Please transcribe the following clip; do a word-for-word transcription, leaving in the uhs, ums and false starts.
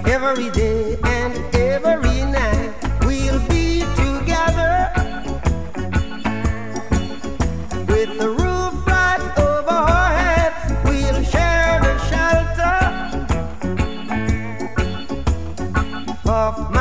every day and every night. We'll be together with the roof right over our heads. We'll share the shelter of my